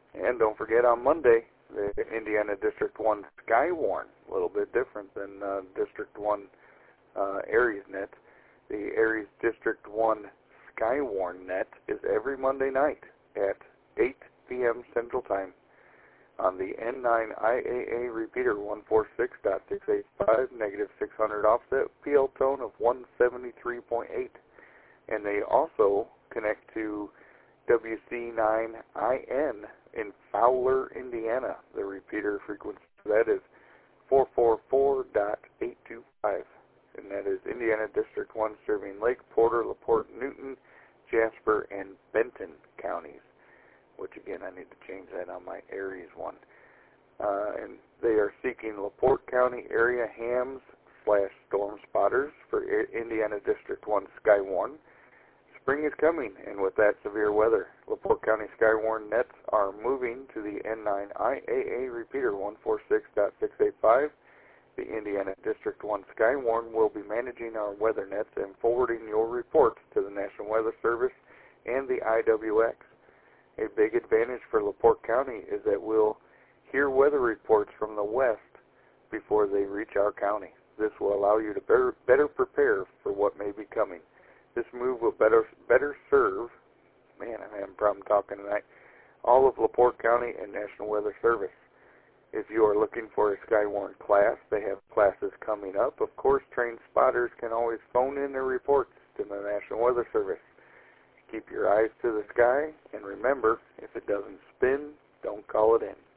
And don't forget on Monday, the Indiana District 1 Skywarn, a little bit different than District 1 Aries Net. The Aries District 1 Skywarn Net is every Monday night at 8 p.m. Central Time on the N9IAA repeater 146.685, negative 600 offset, PL tone of 173.8. And they also connect to WC9IN in Fowler, Indiana. The repeater frequency for that is 444.825. And that is Indiana District 1 serving Lake Porter, LaPorte, Newton, Jasper, and Benton counties. Which again, I need to change that on my Aries one. And they are seeking LaPorte County area hams / storm spotters for Indiana District 1 Skywarn. Spring is coming, and with that severe weather, LaPorte County Skywarn nets are moving to the N9IAA repeater 146.685. The Indiana District 1 Skywarn will be managing our weather nets and forwarding your reports to the National Weather Service and the IWX. A big advantage for LaPorte County is that we'll hear weather reports from the west before they reach our county. This will allow you to better prepare for what may be coming. This move will better serve, man, I'm having a problem talking tonight, all of LaPorte County and National Weather Service. If you are looking for a Skywarn class, they have classes coming up. Of course, trained spotters can always phone in their reports to the National Weather Service. Keep your eyes to the sky, and remember, if it doesn't spin, don't call it in.